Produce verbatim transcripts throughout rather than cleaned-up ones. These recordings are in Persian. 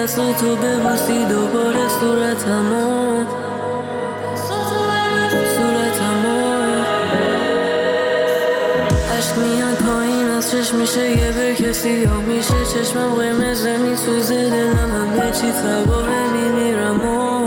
دستاتو ببوسی دوباره صورتمو صورتمو عشق میاد پایین از چشم میشه یه بر کسی یا میشه چشمم قرمزه میسوزه دلم همه چی تباهه میمیرم و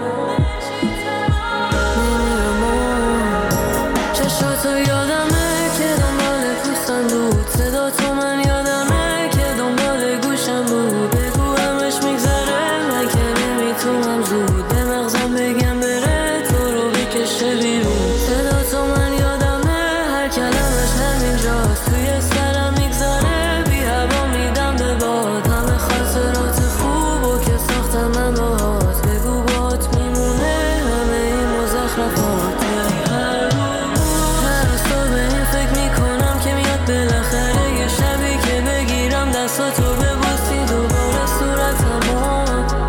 میمیرم و چشاتو یادمه که دنبال پوستم بود صدا تو من یادمه که دنبال گوشم بود بگو همش میگذره من که نمیتونم زود به مغزم بگم بره تو رو بکشه بیرون صدا تو من یادمه هر کلمش همینجاست توی سرم میگذره بی هوا میدم به باد همه خاطرات خوب و که ساختم من باهات بگو باهات میمونه همه این مزخرفات هر روز تو به این فکر میکنم که میاد بالاخره یه شبی که بگیرم دستاتو ببوسی دوباره صورتمو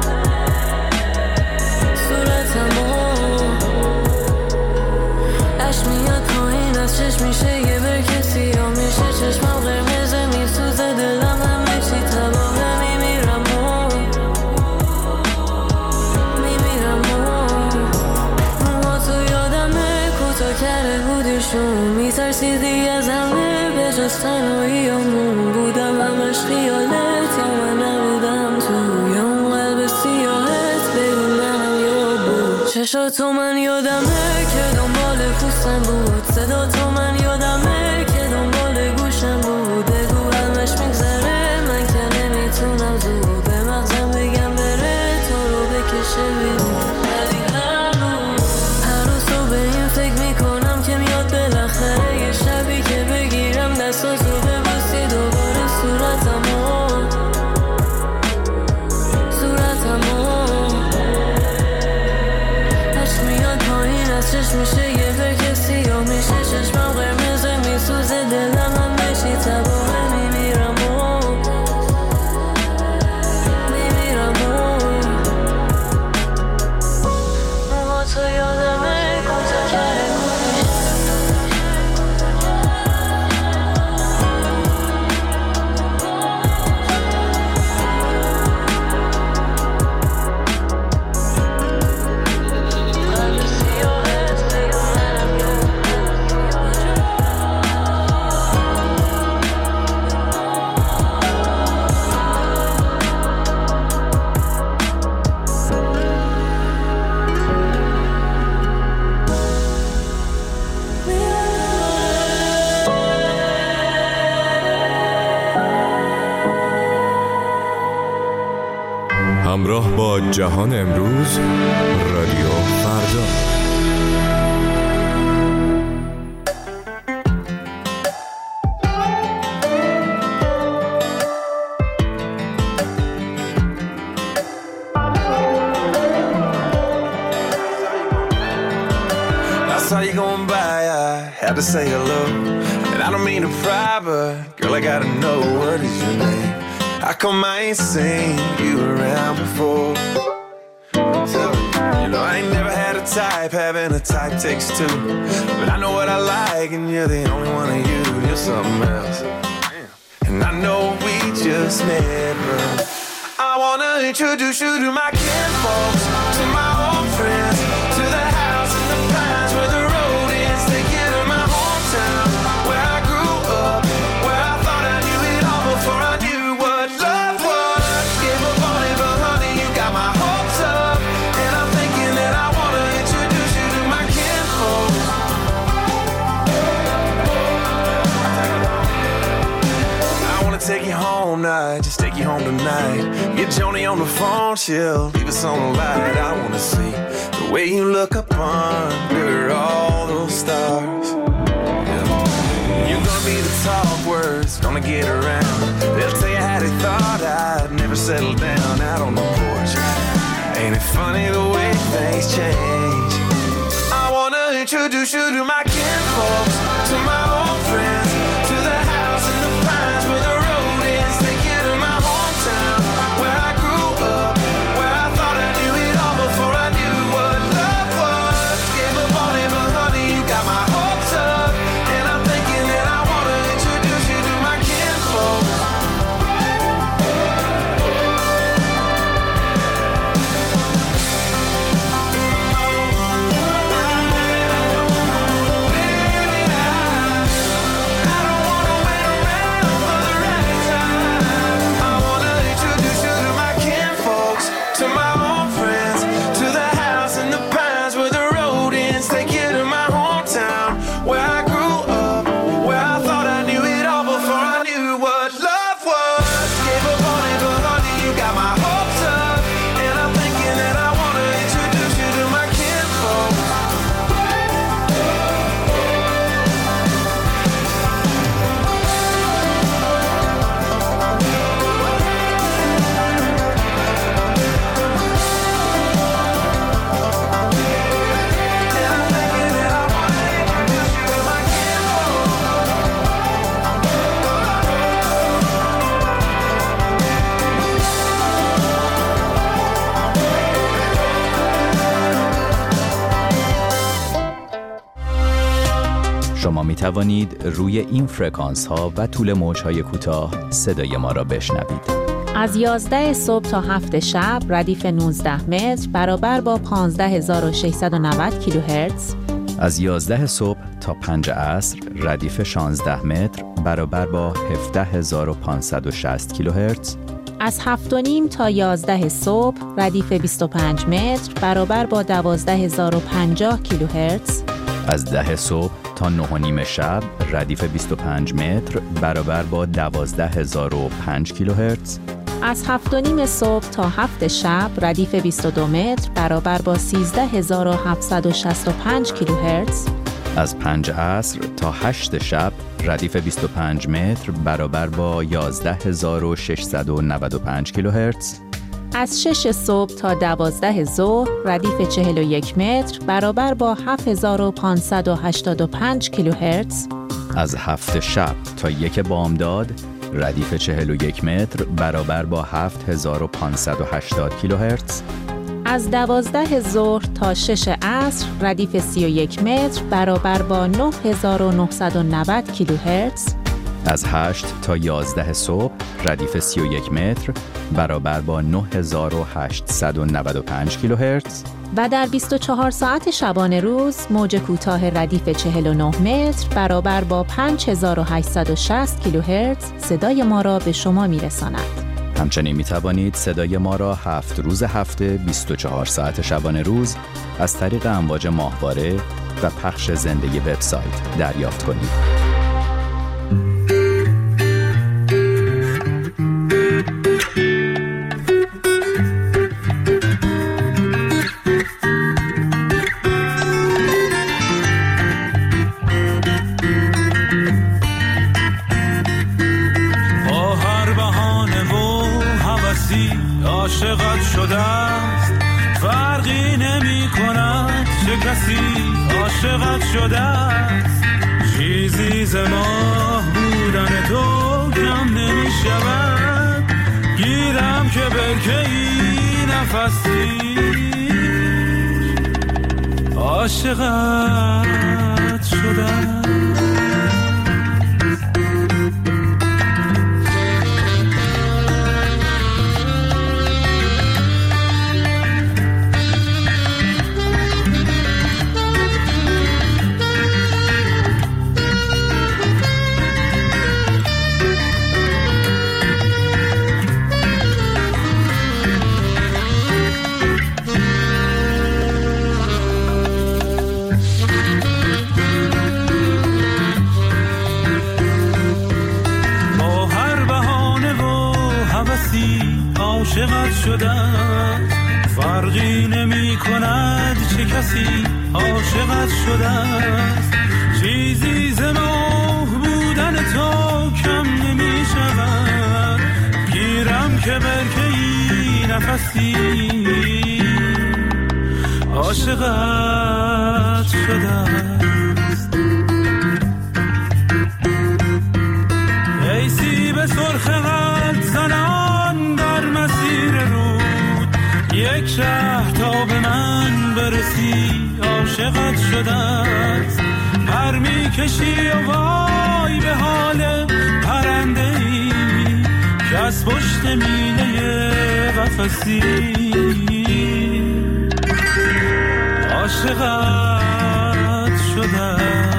صورتمو عشق میاد پایین از چشم میشه یه بر کسی یا میشه چشمم قرمزه میسوزه دلم همه چی تباهه میمیرم و میمیرم و موها تو یادمه کوتا کرده بودیشون میترسیدی از همه به جز تنهاییامون بودم همش خیالت یا من نبودم تو یا اون قلب سیاهت بگو منم یا بود چشاتو من یادمه که دنبال پوستم بود صدا تو من یادمه که دنبال گوشم بود بگو همش میگذره من که نمیتونم زود به مغزم بگم بره تو رو بکشه بیرون ولی هر روز هر روز تو به این فکر میکنم که میاد بالاخره یه شبی که بگیرم دستاتو ببوسی دوباره صورتمو صورتمو عشق میاد پایین از چشم میشه یه بر کسی یا میشه چشمم قرمزه میسوزه دلم همه چی تباهه میمیرم و میمیرم و موها تو یادمه کوتا کرده همراه با جهان امروز رادیو فردا. I saw you going by, I had to say hello. And I don't mean to pry, but girl, I gotta know, what is your name? How come I ain't seen you around before? So, you know, I ain't never had a type, having a type takes two. But I know what I like, and you're the only one of you, you're something else. And I know we just met, but I wanna introduce you to my kinfolks, to my old friends, to the house in the pines where the road is. Take you to my hometown, where I grew up, where I thought I knew it all before I knew what love was. Give up on it, but honey, you got my hopes up. And I'm thinking that I wanna introduce you to my kinfolks. I wanna take you home now, just take you home tonight. Get Joni on the phone, she'll leave us on the light. I wanna see the way you look up under all those stars. Yeah. You're gonna be the talk words, gonna get around. They'll tell you how they thought I'd never settle down out on the porch. Ain't it funny the way things change? I wanna introduce you to my kinfolks, to my old friends, to the house in the pines where the road is. Take you to my hometown, where I grew up, where I thought I knew it all before I knew what love was. Give up on it, but honey, you got my hopes up. And I'm thinking that I wanna introduce you to my kinfolks. شما می توانید روی این فرکانس ها و طول موج های کوتاه صدای ما را بشنوید. از یازده صبح تا هفت شب ردیف نوزده متر برابر با پانزده هزار و ششصد و نود کیلوهرتز. از یازده صبح تا پنج عصر ردیف شانزده متر برابر با هفده هزار و پانصد و شصت کیلوهرتز. از هفت و نیم تا یازده صبح ردیف بیست و پنج متر برابر با دوازده هزار و پنجاه کیلوهرتز. از ده صبح تا نه و نیم شب ردیف بیست و پنج متر برابر با دوازده هزار و پنج کیلوهرتز. از هفت و نیم صبح تا هفت شب ردیف بیست و دو متر برابر با سیزده هزار و هفتصد و شصت و پنج کیلوهرتز. از پنج عصر تا هشت شب ردیف بیست و پنج متر برابر با یازده هزار و ششصد و نود و پنج کیلوهرتز. از شش صبح تا دوازده ظهر ردیف چهل و یک متر برابر با هفت هزار و پانصد و هشتاد و پنج کیلوهرتز. از هفت شب تا یک بامداد ردیف چهل و یک متر برابر با هفت هزار و پانصد و هشتاد کیلوهرتز. از دوازده ظهر تا شش عصر ردیف سی و یک متر برابر با نه هزار و نهصد و نود کیلوهرتز. از هشت تا یازده صبح ردیف سی و یک متر برابر با نه هزار و هشتصد و نود و پنج کیلوهرتز. و در بیست و چهار ساعت شبانه روز موج کوتاه ردیف چهل و نه متر برابر با پنج هزار و هشتصد و شصت کیلوهرتز صدای ما را به شما میرساند. همچنین می توانید صدای ما را هفت روز هفته بیست و چهار ساعت شبانه روز از طریق امواج ماهواره و پخش زنده وبسایت دریافت کنید. عاشقت شده است فرقی نمی کند چه کسی عاشقت شده است. چیزی ز ماه بودن تو کم نمی شود. گیرم که برکه‌ای نفسی عاشقت شده است. عاشقت شده فرقی نمی کند چه کسی عاشقت شده است. چیزی ز ماه بودن تو کم نمی شود. گیرم که برکه‌ای نفسی عاشقت شده است. ای سیب سرخ قد زنان در مسیر رود یک شهر تا به من برسی عاشقت شده است. پر می کشی و وای به حال پرنده ای که از پشت میله قفسی عاشقت شده است.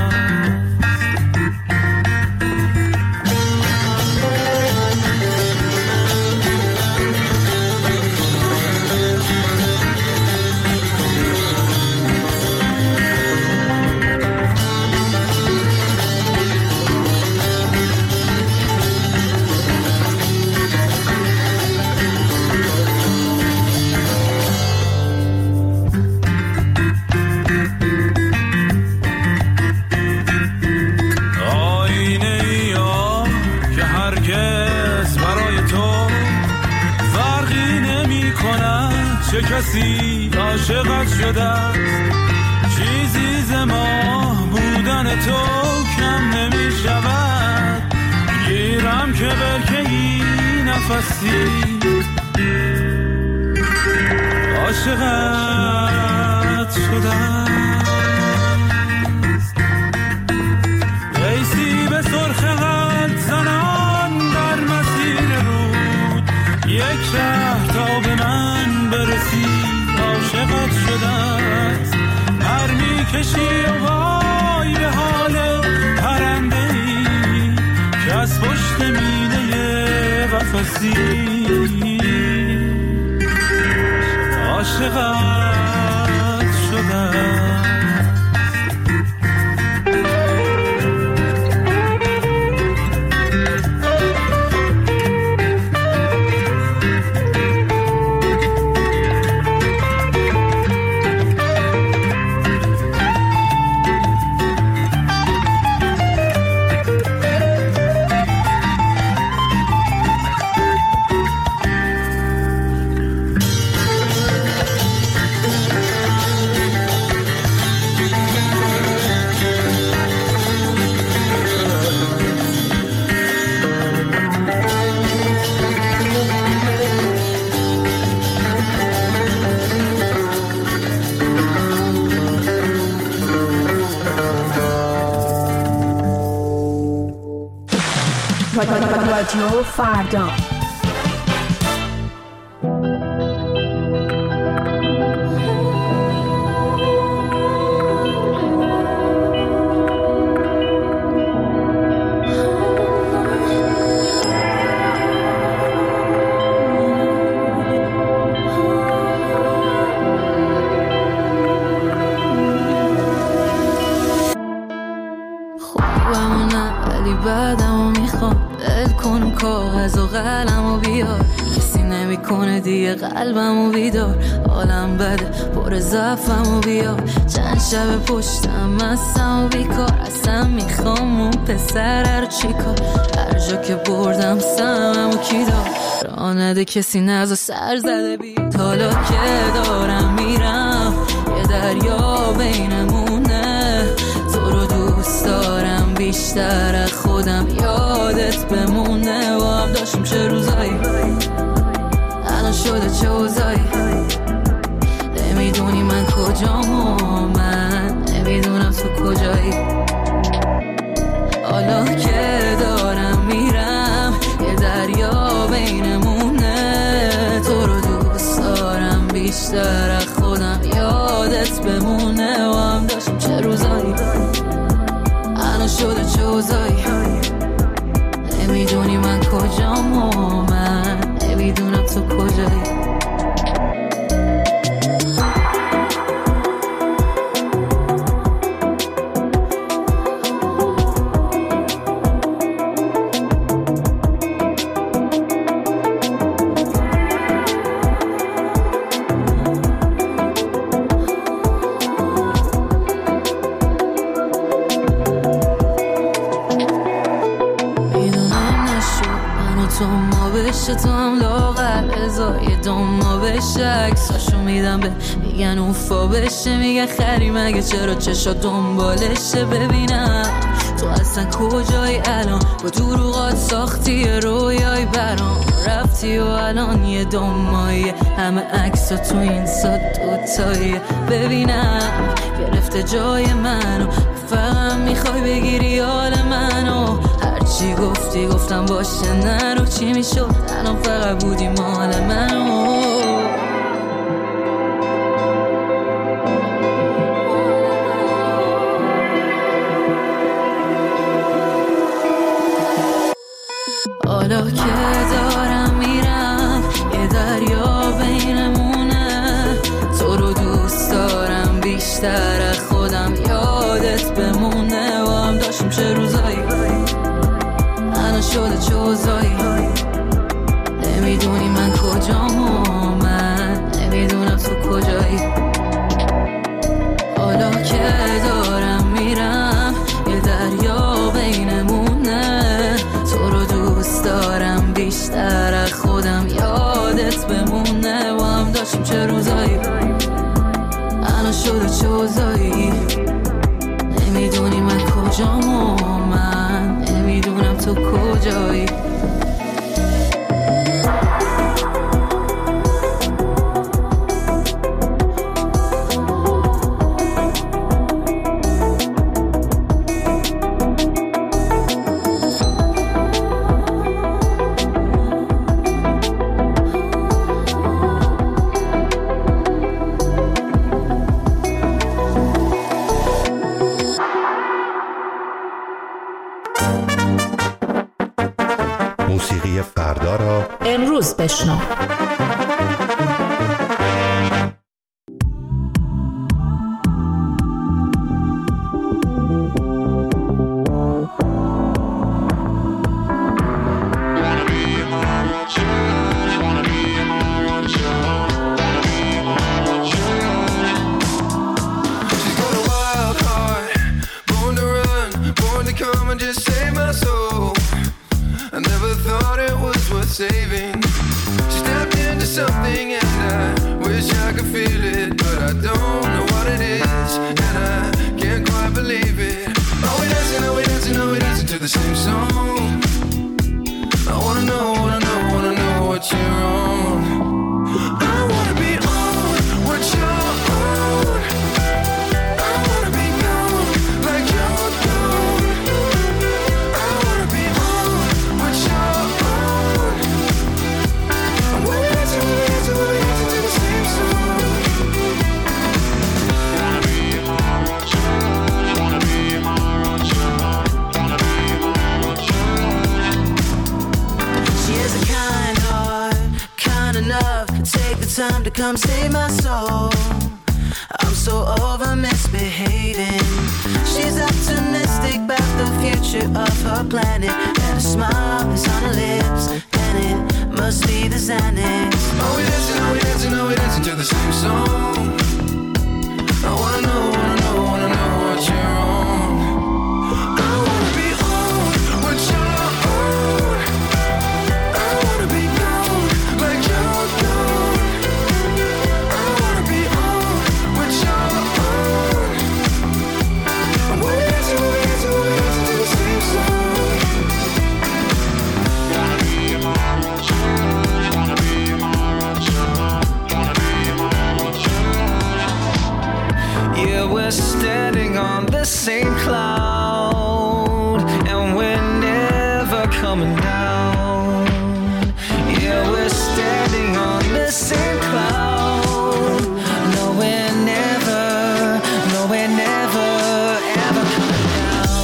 چه کسی عاشقت شده است. چیزی ز ماه بودن تو کم نمی شود. گیرم که برکه‌ای نفسی عاشقت شده است. شده است. پر میکشی و وای به حال پرنده‌ای که از پشت مینه قفسی عاشقت شده است. رادیو فردا. قلبمو بیدار، حالم بده پر ضعفمو بیار، چند شب پشتم مستم و بیکار، اصلا میخوام اون پسر رو چیکار، هر جا که بردم سممو کی دار، راه نده کسی نزا سر زده بید، حالا که دارم میرم یه دریا بینمونه، تو رو دوست دارم بیشتر از خودم، یادت بمونه و هم داشتیم چه روزایی شده چه اوزایی، نمیدونی من کجام و من نمیدونم تو کجایی، حالا که دارم میرم یه دریا بینمونه، تو رو دوست دارم بیشتر از خودم، یادت بمونه و هم داشتیم چه روزایی، الان شده چه اوزایی، نمیدونی من کجام و من نمیدونم تو کجایی. تو هم لاغر ازای دوما بشه، عکساشو میدم به میگن اوفا بشه، میگن خری مگه چرا چشا دنبالشه، ببینم تو اصلا کجایی الان، با دروغات ساختی رویای برام، رفتی و الان یه دومایی، همه عکسا تو این ساد دوتایی، ببینم گرفته جای منو، فقط میخوای بگیری حال منو، هرچی گفتی گفتم باشه نرو، چی میشد الان فقط بودی مال منو، حالا که دارم میرم یه دریا بینمونه، تو رو دوست دارم بیشتر از خودم، یادت بمونه و هم داشتیم چه روزایی، الان شده چه اوزایی، نمیدونی من کجام و من نمیدونم تو کجایی، حالا که دارم میرم یه دریا بینمونه، تو رو دوست دارم بیشتر از خودم، یادت بمونه و هم داشتیم چه روزایی، الان شده چه اوزایی، نمیدونی من کجام و من نمیدونم تو کجایی. بشنو. Saving. She tapped into something and I wish I could feel it, but I don't know what it is and I can't quite believe it. Are we dancing, are we dancing, are we dancing to the same song? I wanna know, wanna know, wanna know what you're on. I wanna be on what you're on. I wanna be gone like you're gone. I wanna be on what you're on. Take the time to come save my soul. I'm so over misbehaving. She's optimistic about the future of her planet, and a smile is on her lips, and it must be the Xanax. Are we dancing, are we dancing, are we dancing to the same song? I wanna know, wanna know, wanna know what you're on. I wanna be on what you're on. I wanna be gone like you're gone. I wanna be on what you're on. We're dancing, we're dancing, we're dancing to the same song. Wanna be my roadshow, wanna be my roadshow, wanna be my roadshow. Yeah, we're standing on the same cloud, and we're never coming down. Yeah, we're standing on the same cloud. No, we're never, no, we're never, ever coming down.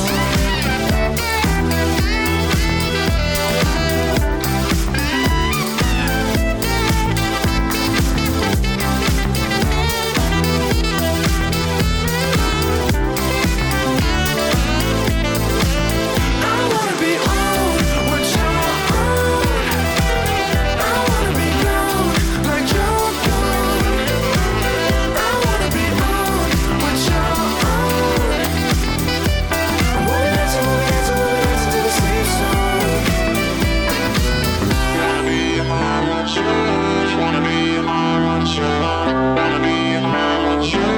I wanna be on what you're on. I wanna be gone like you're gone. I wanna be on what you're on. We're dancing, we're dancing, we're dancing to the same song. Wanna be in my roadshow, wanna be in my roadshow, wanna be in my roadshow.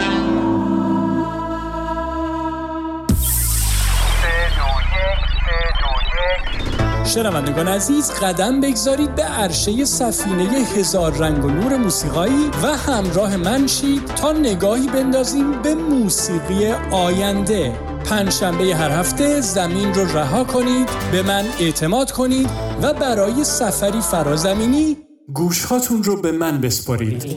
شنوندگان عزیز، قدم بگذارید به عرشه سفینه هزار رنگ و نور موسیقایی و همراه من شید تا نگاهی بندازیم به موسیقی آینده. پنجشنبه هر هفته زمین رو رها کنید، به من اعتماد کنید و برای سفری فرازمینی گوشهاتون رو به من بسپارید.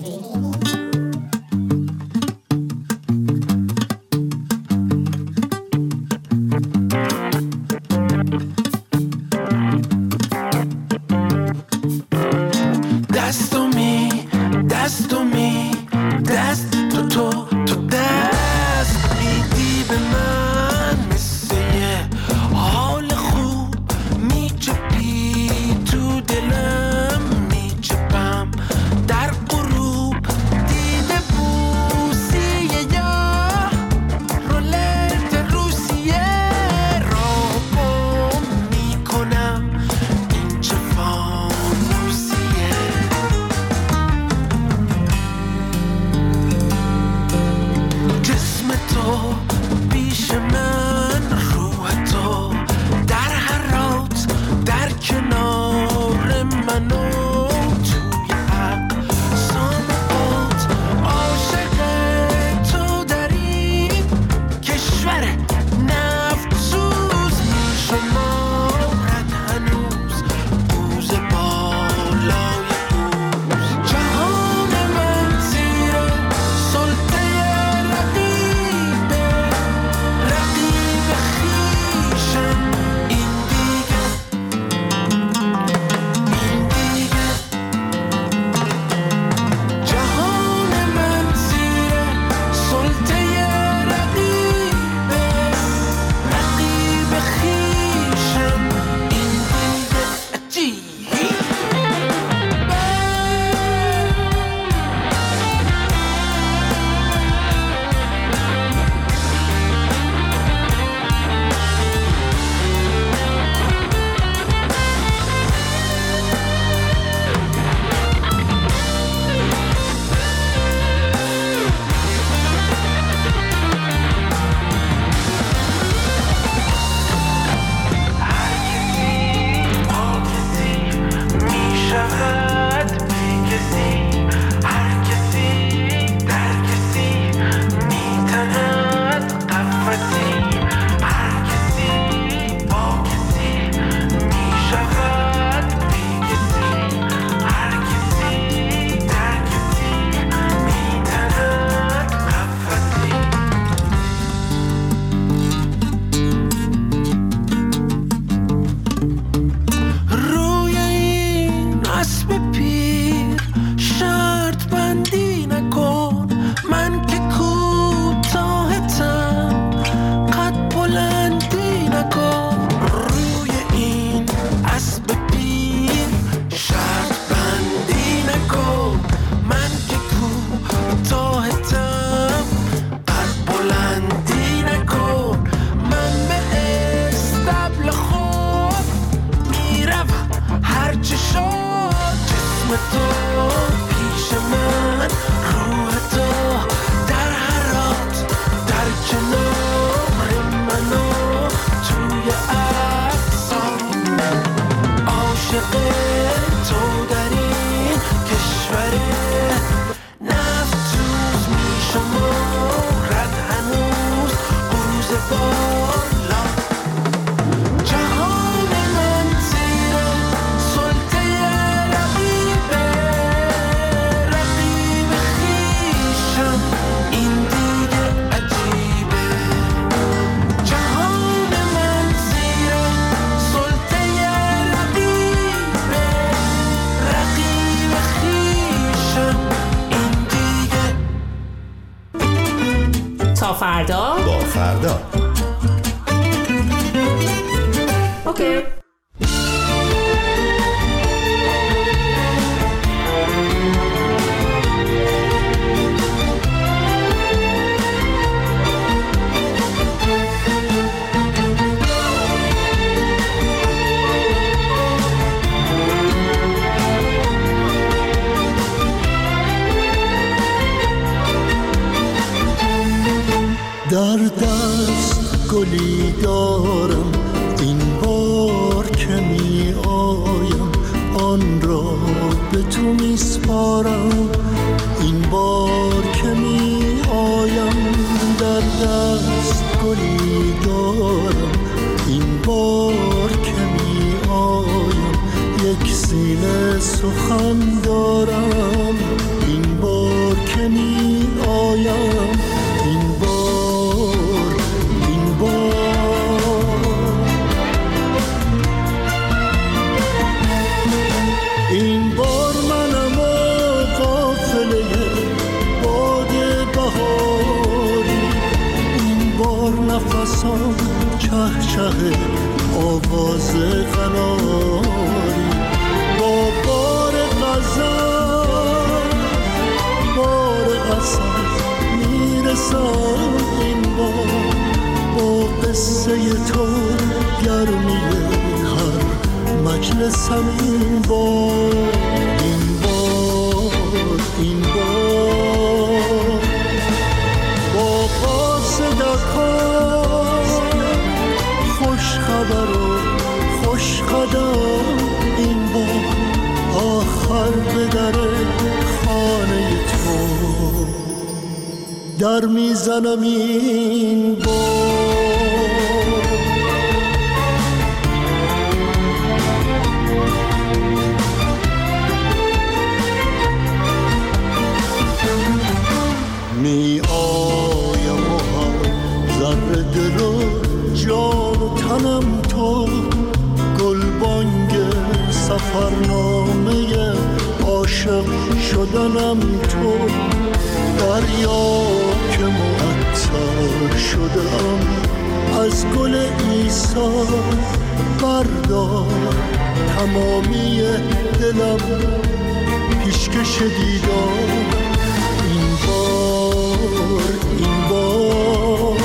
فردا با فردا. اوکی. در دست گلی دارم، این بار که می آیم آن را به تو می سپارم. این بار که می آیم در دست گلی دارم، این بار که می آیم یک سینه سخن دارم. این بار که می آیم، این بار این بار این بار منم و قافله باد بهاری. این بار نفسم چه چه آواز قناری. با بار غزل بار اصل میرسم این بار. با قصه تو گرمی هر مجلسم این بار. این بار این بار با قاصدکان خوش خبر و خوش قدم. این بار آخر به در خانه تو در میزنم این بار. می آیم و هر ذره دل و جان و تنم تو. گلبانگ سفرنامه عاشق شدنم تو. دریا که معطر شدم از گل عیسی. بردار تمامی دلم پیشکش دیدار. این بار این بار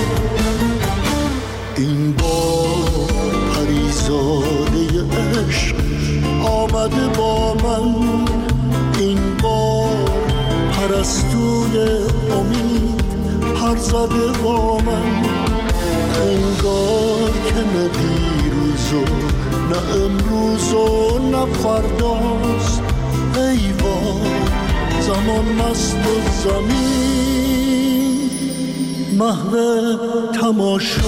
این بار پریزاده عشق آمده با من. این بار پرستوی امید پر زده با من. انگار که نه دیروز و نه امروز و نه فرداست. ای وای زمان مست و زمین محو تماشاست.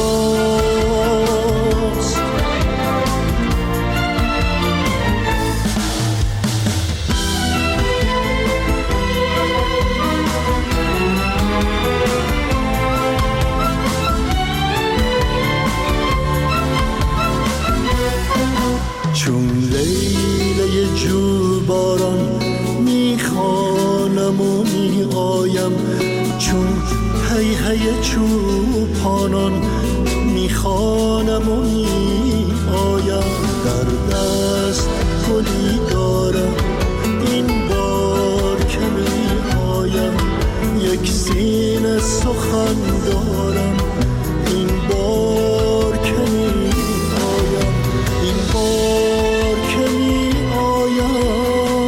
چون لیله جو باران میخوانم و می آیم. چون هی هی چوپانان میخوانم و می آیم. در دست گلی دارم، این بار که می آیم یک سینه سخن دارم. این بار که می آیم، این بار که می آیم.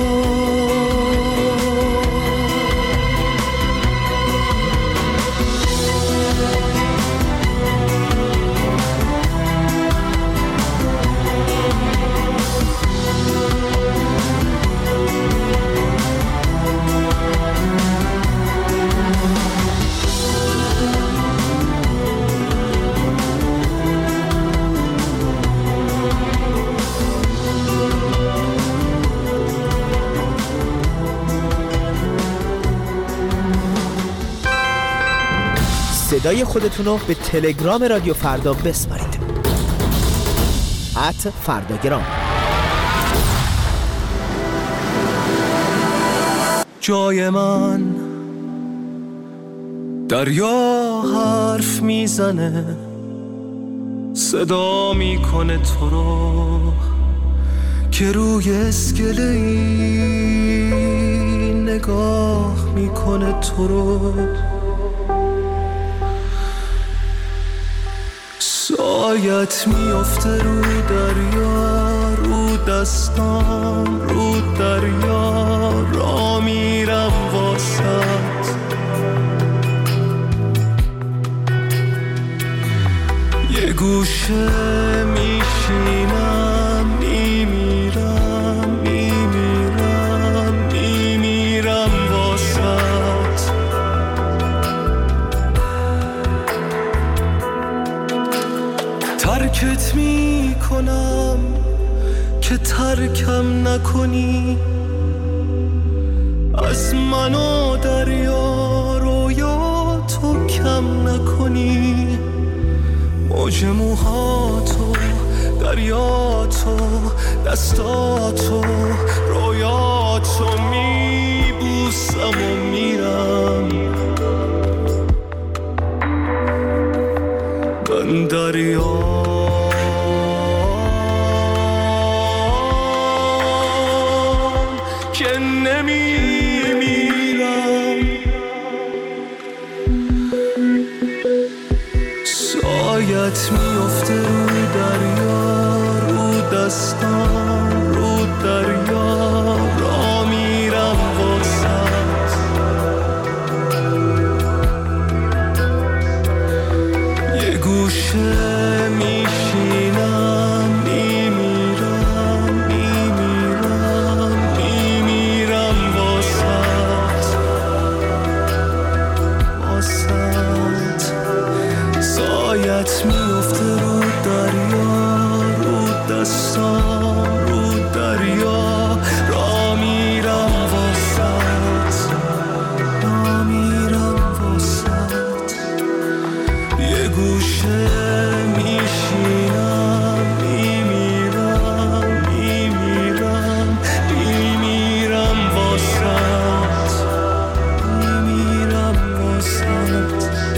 صدای خودتون رو به تلگرام رادیو فردا بسپارید. ات فرداگرام. جای من دریا حرف میزنه، صدا میکنه تو رو که روی اسکله‌ای نگاه میکنه تو رو. سایت میفته رو دریا، رو دستام رو دریا، را میرم واسط. یه گوشه میشینم، میمیرم میمیرم میمیرم واسط. ترکت میکنم که ترکم نکنی، از من و دریا رویا تو کم نکنی. موج موهاتو، دریاتو، دستاتو، رویاتو میبوسم و میرم. من دریا که نمیمیرم. سایت میفته رو دریا، رو دستان رو دریا، را میرم واسط. یه گوشه میشینم، میمیرم میمیرم میمیرم واسط واسط. سایت میفته رو دریا، رو دستان رو دریا، را میرم واسط را میرم واسط. یه گوشه میشینم، میمیرم میمیرم میمیرم واسط میمیرم واسط.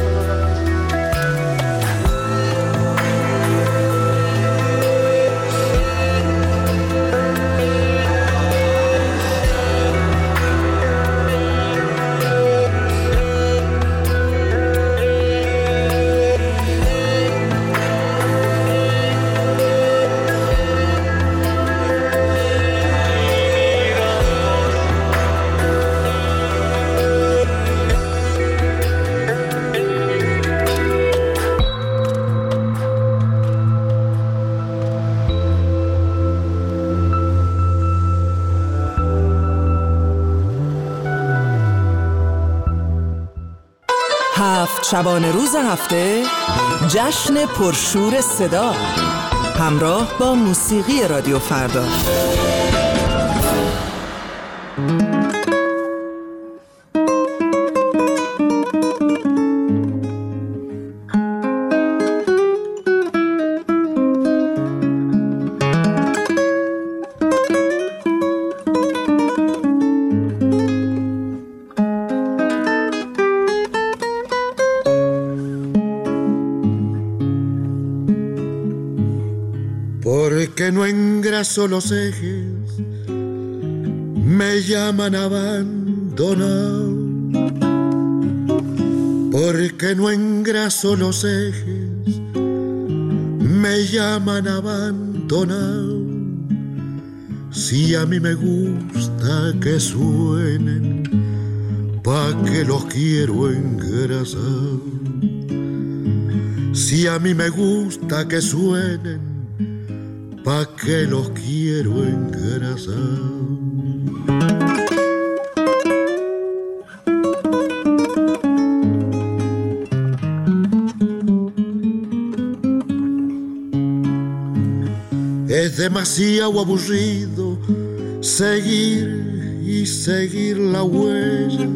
هفت شبانه روز هفته، جشن پرشور صدا، همراه با موسیقی رادیو فردا. Porque no engraso los ejes, me llaman abandonado. Porque no engraso los ejes, me llaman abandonado. Si a mí me gusta que suenen, pa' que los quiero engrasar. Si a mí me gusta que suenen, pa' que los quiero engrasar. Es demasiado aburrido seguir y seguir la huella.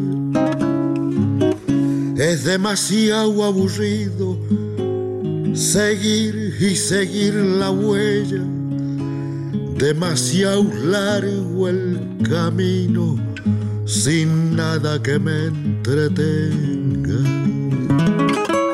Es demasiado aburrido seguir y seguir la huella. Demasiado largo el camino sin nada que me entretenga.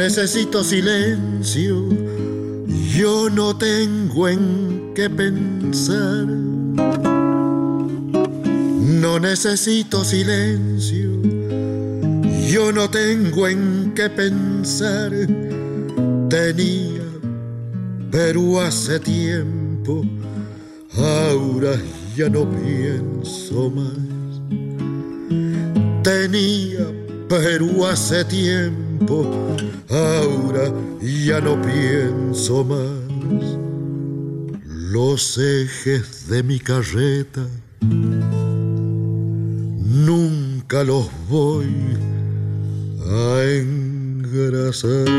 necesito silencio, yo no tengo en qué pensar. No necesito silencio, yo no tengo en qué pensar. Tenía Perú hace tiempo, ahora ya no pienso más. Tenía Perú hace tiempo, ahora ya no pienso más. Los ejes de mi carreta nunca los voy a engrasar.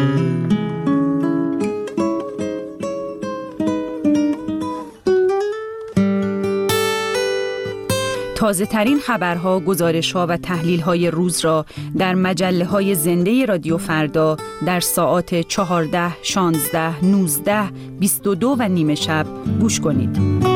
تازه ترین خبرها، گزارش‌ها و تحلیل‌های روز را در مجله‌های زنده رادیو فردا در ساعات چهارده، شانزده، نوزده، بیست و دو و نیمه شب گوش کنید.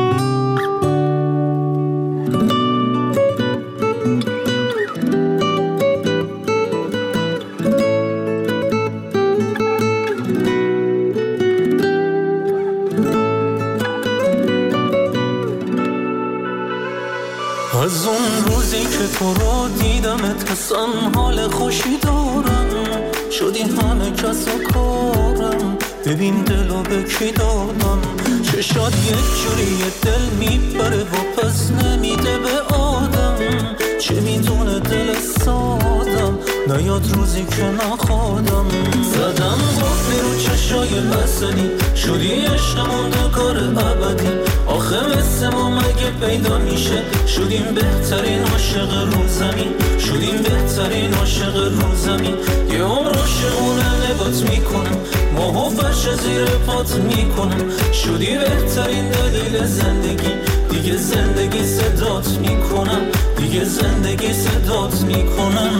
از اون روزی که تو رو دیدمت حسن حال خوشی دارم، شدی همه کس و کارم، ببین دلو به کی دادم. چشات یک جوری دل میبره و پس نمیده به آدم، چه میدونه دل سادم، نیاد روزی که نخوادم. زدم قفلی رو چشای بسنی، شدی عشق مونده کار ابدی. آخه مثل ما مگه پیدا میشه، شدیم بهترین عاشق رو زمین، شدیم بهترین عاشق رو زمین. یه عمر عاشقونه نگات میکنم، ماهو فرش زیر پات میکنم. شدی بهترین دلیل زندگی، دیگه زندگی صدات میکنم، دیگه زندگی صدات میکنم.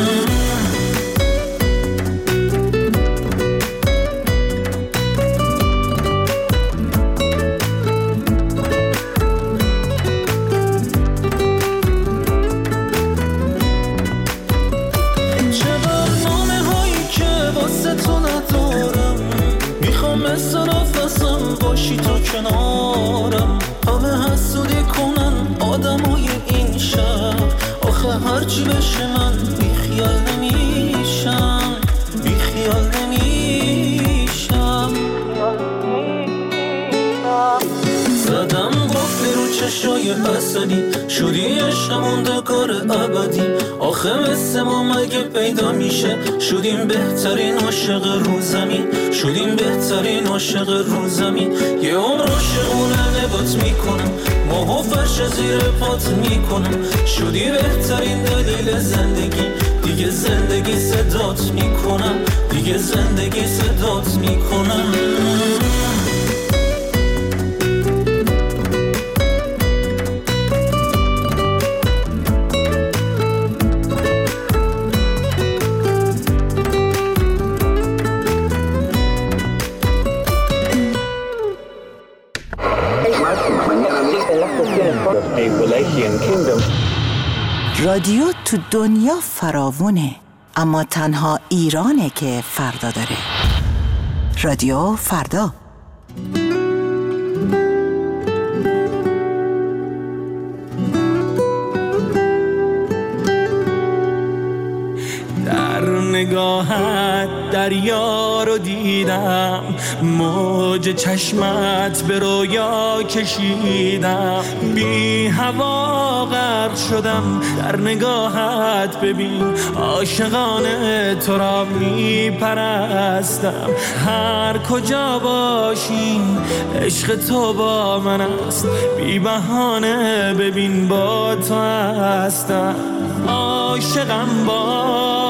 باشی تو کنارم، همه حسودی کنن آدمای این شهر. آخه هرچی بشه من بی خیال نمیشم، بی خیال نمیشم. زدم قفلی رو چشای حسدی، شدی عشق مونده کار ابدی. آخه مثل ما مگه پیدا میشه، شدیم بهترین عاشق رو زمین، شدیم بهترین عاشق رو زمین. یه عمر عاشقونه نگات میکنم، ماهو فرش زیر پات میکنم. شدی بهترین دلیل زندگی، دیگه زندگی صدات میکنم، دیگه زندگی صدات میکنم. رادیو تو دنیا فراوونه، اما تنها ایرانه که فردا داره. رادیو فردا. نگاهت دریا رو دیدم، موج چشمت به رویا کشیدم. بی هوا غرق شدم در نگاهت، ببین عاشقانه تو را می پرستم. هر کجا باشی عشق تو با من است، بی بهانه ببین با تو هستم. عاشقم باش،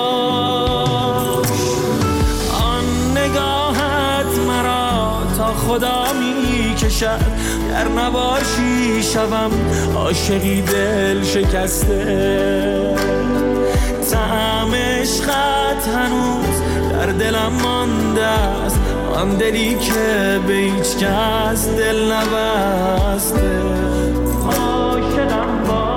آن نگاهت مرا تا خدا می کشد. گر نباشی شوم عاشقی دل شکسته. طعم عشقت هنوز در دلم مانده است، آن دلی که به هیچ کس دل نبسته. عاشقم باش.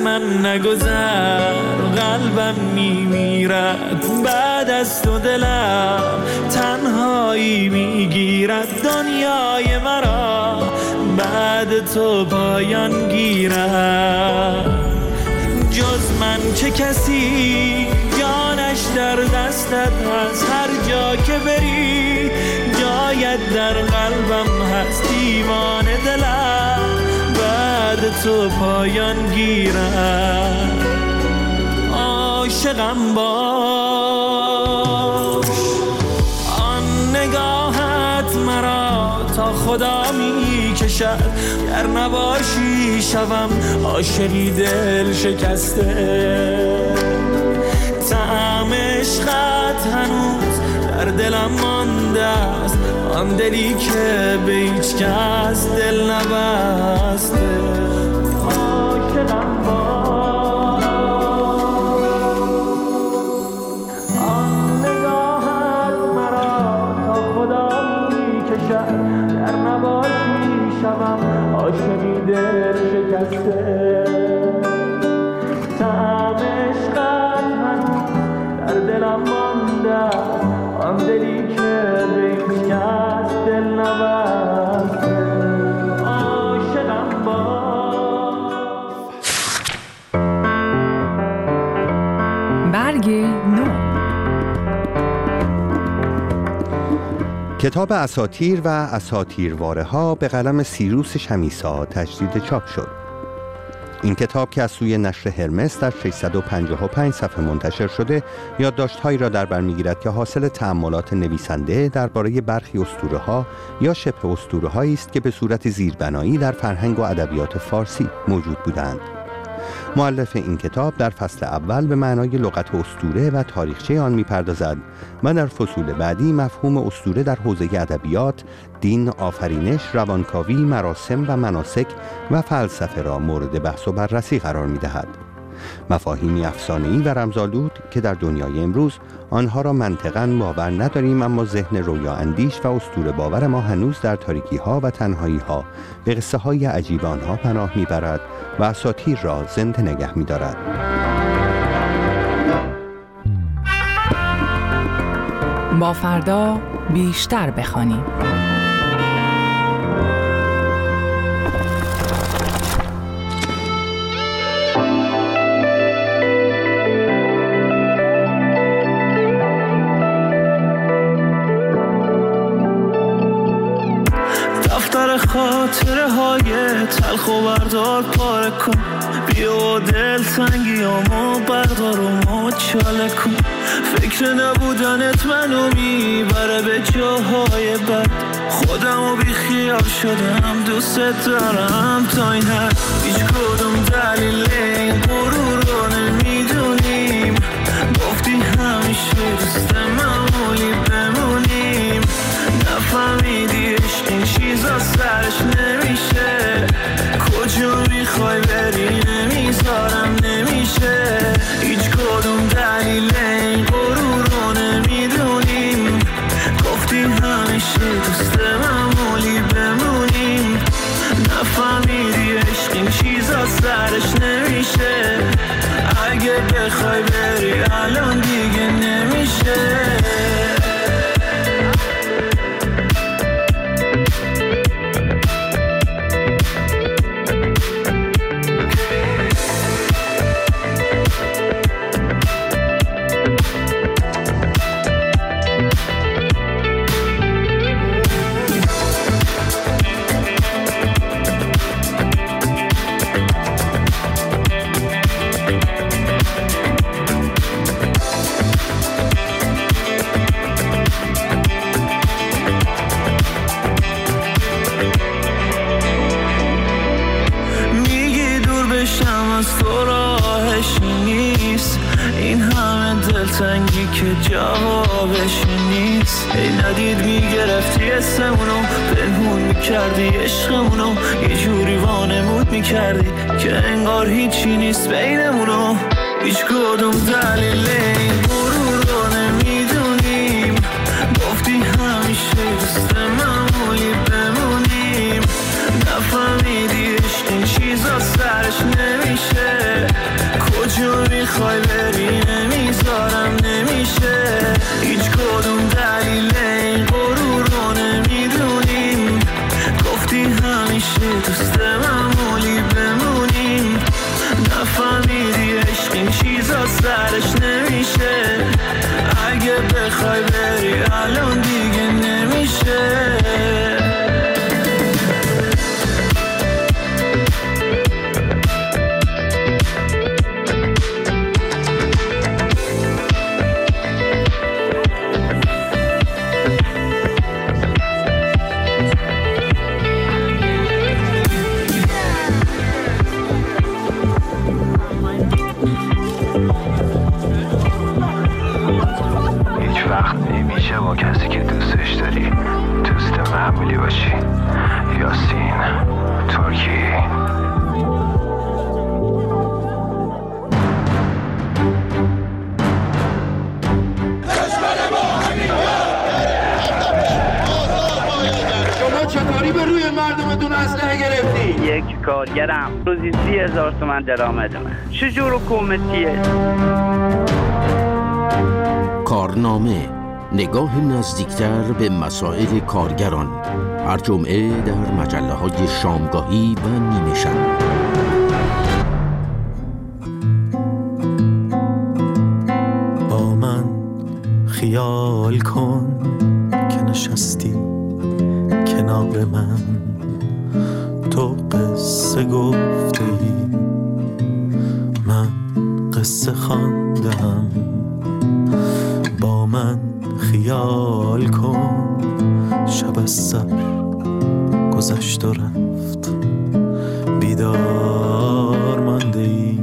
من نگذر قلبم میمیرد، بعد از تو دلم تنهایی میگیرد، دنیای مرا بعد تو پایان گیرد. جز من چه کسی جانش در دستت هست، هر جا که بری جایت در قلبم هست، دیوان دلم بعد تو پایان گیرد. عاشقم باش، آن نگاهت مرا تا خدا می کشد، گر نباشی شوم عاشقی دل شکسته. طعم عشقت هنوز در دلم مانده است، آن دلی که به هیچ کس دل نبسته. عاشقم باش، آن نگاهت مرا تا خدا می کشد، گر نباشی شوم عاشقی دل شکسته. طعم عشقت هنوز در دلم مانده، آن دلی که به هیچ کس دل نبسته. عاشقم باش. برگ نو. کتاب اساطیر و اساطیرواره ها به قلم سیروس شمیسا تجدید چاپ شد. این کتاب که از سوی نشر هرمس در ششصد و پنجاه و پنج صفحه منتشر شده، یادداشت‌هایی را در بر می‌گیرد که حاصل تأملات نویسنده درباره برخی اسطوره‌ها یا شبه اسطوره‌هایی است که به صورت زیربنایی در فرهنگ و ادبیات فارسی موجود بودند. مؤلف این کتاب در فصل اول به معنای لغت اسطوره و تاریخچه آن می‌پردازد و در فصول بعدی مفهوم اسطوره در حوزه ادبیات، دین، آفرینش، روانکاوی، مراسم و مناسک و فلسفه را مورد بحث و بررسی قرار می‌دهد. مفاهیمی افسانه‌ای و رمزآلود که در دنیای امروز آنها را منطقاً باور نداریم، اما ذهن رویا اندیش و اسطوره باور ما هنوز در تاریکی‌ها و تنهایی‌ها به قصه‌های عجیب آنها پناه می‌برد و اساطیر را زنده نگه می‌دارد. با فردا بیشتر بخوانیم. دفتر خاطره های تلخ و بردار پاره کن، بیا دل تنگیامو بردار و مچاله کن. فکر نبودنت منو میبره به جاهای بد، خودمو بی خیال شدم، دوست دارم تا این حد. هیچ کدوم دلیل این غرور رو نمیدونیم، گفتی همیشه دوست معمولی بمونیم. نفهمیدی عشق این چیزا سرش نمیشه، کجا میخوای بری نمیذارم نمیشه. هیچ کدوم دلیل این غرور رو نمیدونیم، گفتی همیشه دوست معمولی بمونیم. نفهمیدی عشق این چیزا سرش نمیشه، اگه بخوای بری الان دیگه نمیشه. تنگی که جوابش نیست. ای ندید میگرفتی اسمونو، پنهون میکردی عشقمونو، یه جوری وانمود میکردی که انگار هیچی نیست بینمونو. هیچ کدوم دلیل این غرور رو نمیدونیم، گفتی همیشه دوست معمولی بمونیم. نفهمیدی عشق این چیزا سرش نمیشه، بخوای بری نمیذارم نمیشه، هیچ کدوم دلیل این غرور رو نمیدونیم، گفتی همیشه دوست معمولی بمونیم، نفهمیدی عشق این چیزا سرش نمیشه، اگه بخوای بری الان دیگه نمیشه. با کسی که دوستش داری دوست معمولی باشی. یاسین ترکی. شما چطوری به روی مردمتون اسلحه گرفتی؟ یک کارگرم روزی سی هزار تومن درآمدمه. چجور حکومتیه؟ کارنامه، نگاه نزدیکتر به مسائل کارگران، هر جمعه در مجله‌های شامگاهی و نیمه شب. با من خیال کن که نشستی کنار من، تو قصه گفته ای من قصه خواندم. با من خیال کن شب از سر گذشت و رفت، بیدار مانده ای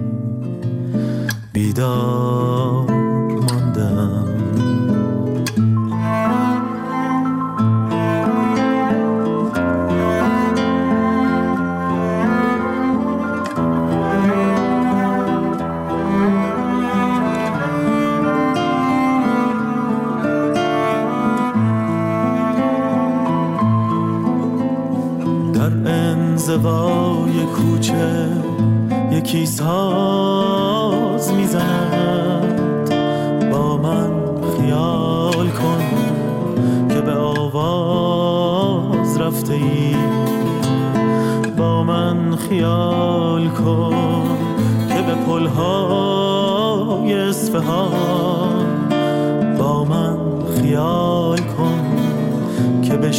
بیدار ماندم. زوای کوچه یکی ساز میزند، با من خیال کن که به آواز رفته ای. با من خیال کن که به پلهای اصفهان، با من خیال کن که به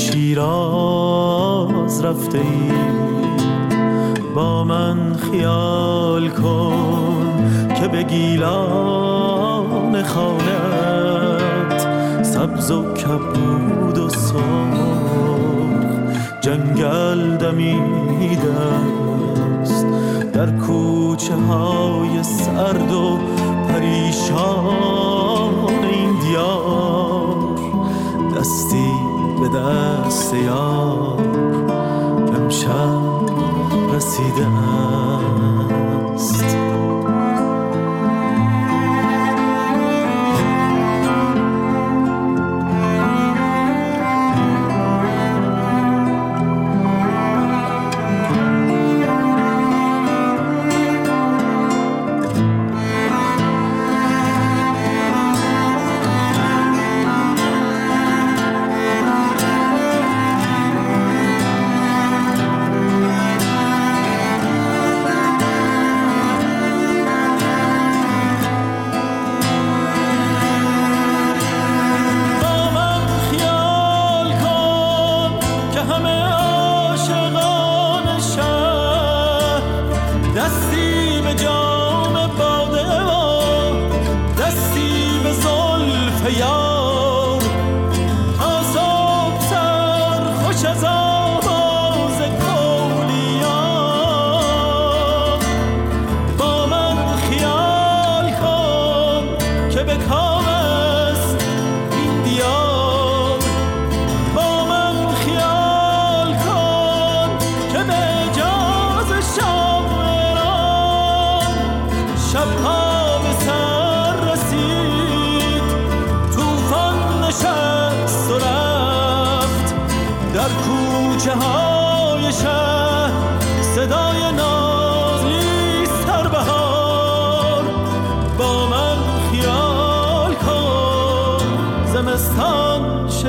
شیراز رفته ای. با من خیال کن که به گیلان خانت سبز و کبود و سرخ جنگل دمیده است، در کوچه های سرد و پریشان این دیار، دستی به دست یار امشب رسیده است.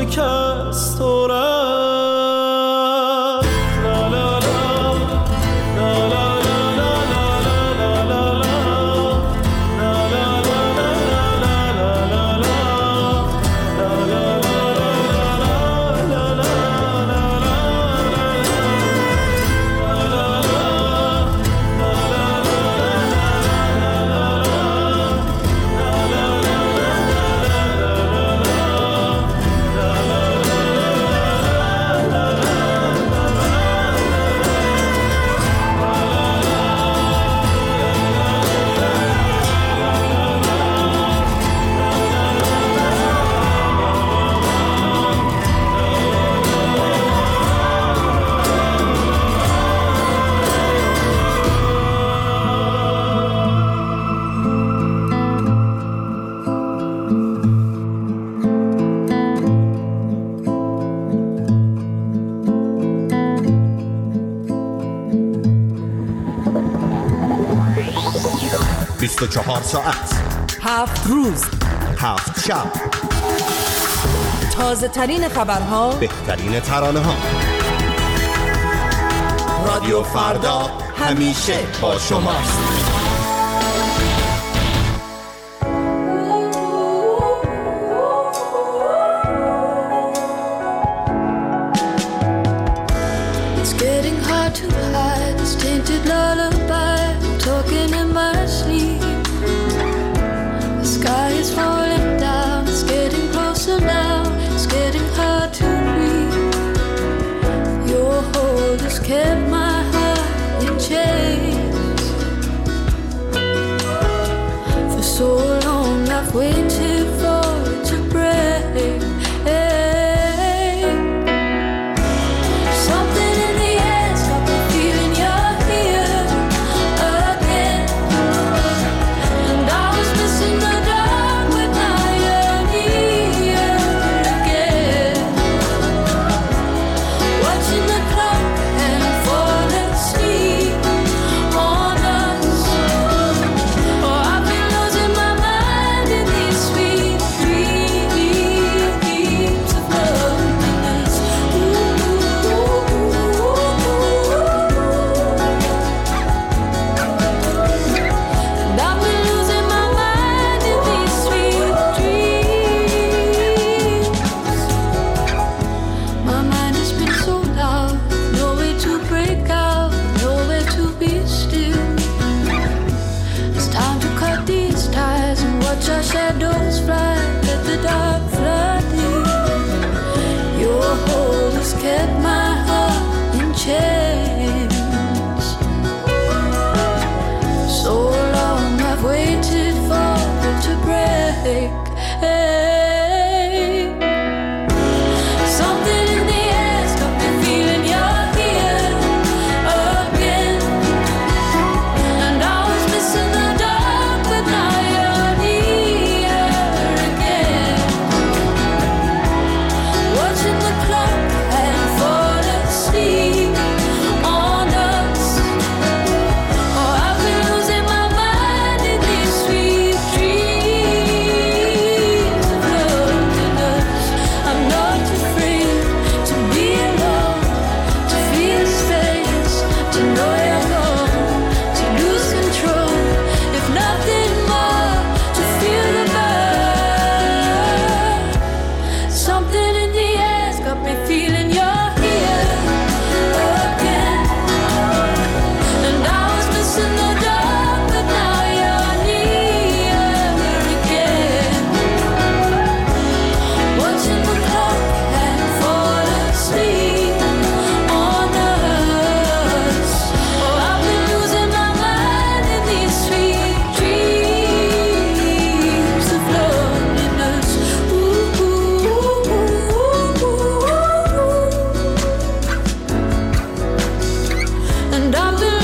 شکست و رفت. لا لا لا لا لا لا لا لا لا بیست و چهار ساعت، هفت روز، هفت شب، تازه ترین خبرها، بهترین ترانه ها. رادیو فردا همیشه با شماست. It's getting hard to hide this tainted lullaby. I'm talking in my sleep. The sky is falling down. It's getting closer now. It's getting hard to breathe. Your hold has kept my heart in chains. For so long I've waited for it to break. Shadows fly, let the dark flood in. Your hold has kept my heart in chains. So long I've waited for it to break. Hey. Something in the air's got me feeling you're here again. And I was missing the dark, but now you're here. Watching the clock and fall asleep on us. Oh, I've been losing my mind in these sweet dreams of loneliness. I'm not afraid to be alone, to feel space, to know you're gone, to lose control, if nothing more, to feel the burn. Something in the air's got me feeling you're here again. And I was missing the dark, but now you're near again. Watching the clock and fall asleep on us. Oh, I've been losing my mind in these sweet dreams of loneliness. Ooh, ooh, ooh, ooh, ooh. And I've been